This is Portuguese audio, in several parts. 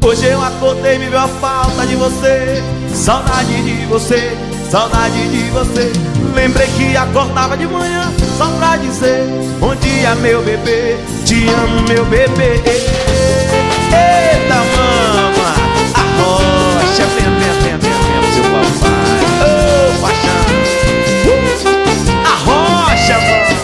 Hoje eu acordei, me viu a falta de você. Saudade de você, saudade de você. Lembrei que acordava de manhã só pra dizer: bom dia, meu bebê, te amo, meu bebê. Eita, mama, arrocha, vem, seu papai. Ô, paixão, arrocha, mano.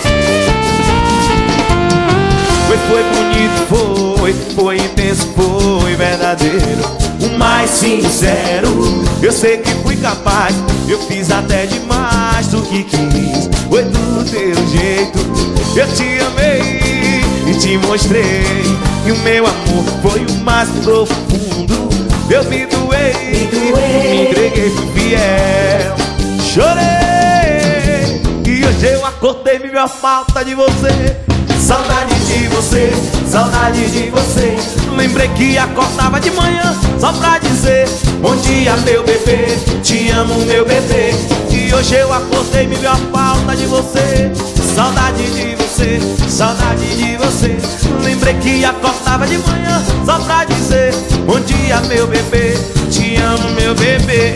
Foi bonito, foi intenso, foi verdadeiro, o mais sincero. Eu sei que fui capaz, eu fiz até demais do que quis. Foi do teu jeito, eu te amei e te mostrei que o meu amor foi o mais profundo. Eu me doei, me entreguei, fui fiel, chorei. E hoje eu acordei, me viu a falta de você. Saudade de você, saudade de você. Lembrei que acordava de manhã só pra dizer: bom dia, meu bebê, te amo, meu bebê. E hoje eu acordei, me viu a falta de você. Saudade de você, saudade de você. Lembrei que acordava de manhã só pra dizer: bom dia, meu bebê, te amo, meu bebê.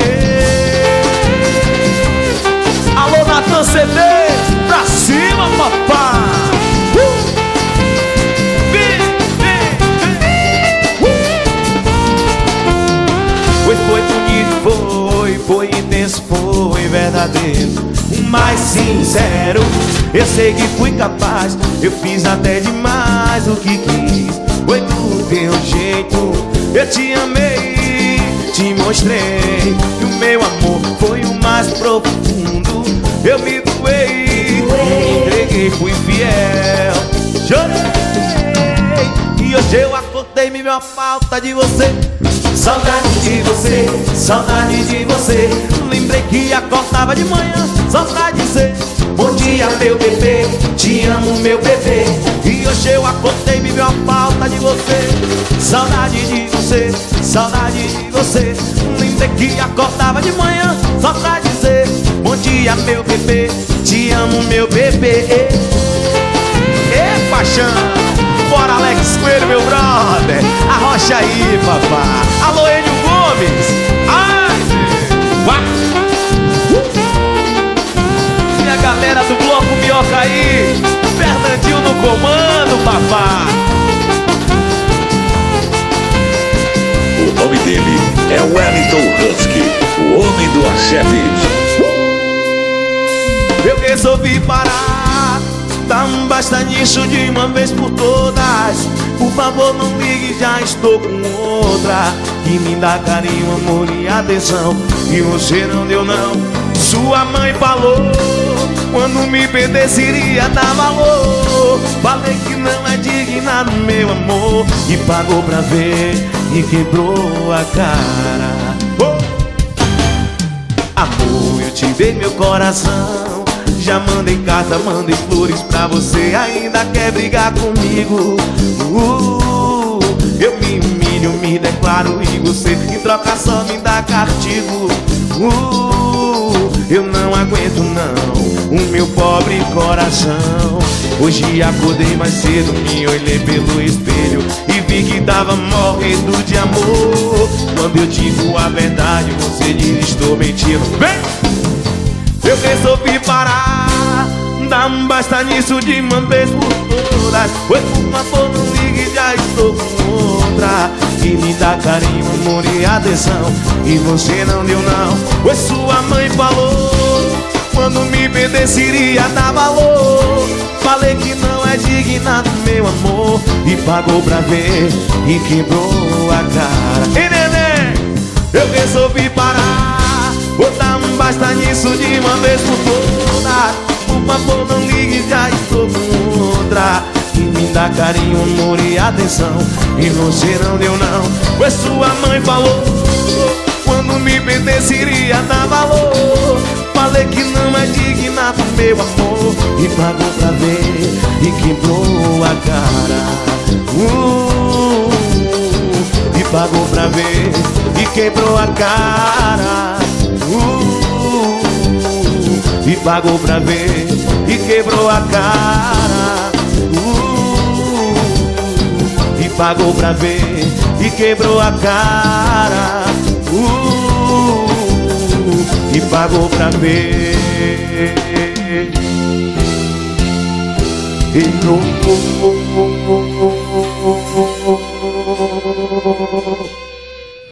Alô, Natan CD, pra cima, papai. Foi bonito, foi intenso, foi verdadeiro, o mais sincero. Eu sei que fui capaz, eu fiz até demais o que quis. Foi do teu jeito, eu te amei, te mostrei que o meu amor foi o mais profundo. Eu me doei, me entreguei, fui fiel, chorei. E hoje eu acordei, me viu a falta de você. Saudade de você, saudade de você. Lembrei que acordava de manhã só pra dizer: bom dia, meu bebê, te amo, meu bebê. E hoje eu acordei, me viu a falta de você. Saudade de você, saudade de você. Lembrei que acordava de manhã só pra dizer: bom dia, meu bebê, te amo, meu bebê. Paixão, bora Alex Coelho, meu brother, arrocha aí, papá. Alô, Enio Gomes, ai, minha galera do Bloco Minhoca aí, Fernandinho no comando, papá. O nome dele é Wellington Husky, o homem do axé. Eu resolvi parar, basta nisso de uma vez por todas. Por favor, não ligue, já estou com outra que me dá carinho, amor e atenção. E você não deu não. Sua mãe falou, quando me perdesse iria dar valor. Falei que não é digna do meu amor e pagou pra ver e quebrou a cara. Amor, eu te dei meu coração, já mandei carta, mandei flores pra você, ainda quer brigar comigo. Eu me humilho, me declaro e você em troca só me dá castigo. Eu não aguento não, o meu pobre coração. Hoje acordei mais cedo, me olhei pelo espelho e vi que tava morrendo de amor. Quando eu digo a verdade, você diz estou mentindo. Vem! Eu resolvi parar, dá basta nisso de uma vez por todas. Foi por favor, não ligue, já estou com outra que me dá carinho, amor e atenção. E você não deu não, pois sua mãe falou, quando me perdesse iria dar valor. Falei que não é digna do meu amor e pagou pra ver e quebrou a cara. E neném, eu resolvi parar, botar basta nisso de uma vez por todas. Por favor, não ligue, já estou com outra que me dá carinho, amor e atenção. E você não deu não, pois sua mãe falou, quando me perdesse iria dar valor. Falei que não é digna do meu amor e pagou pra ver e quebrou a cara. E pagou pra ver e quebrou a cara. E pagou pra ver e quebrou a cara. E pagou pra ver e quebrou a cara, e pagou pra ver. E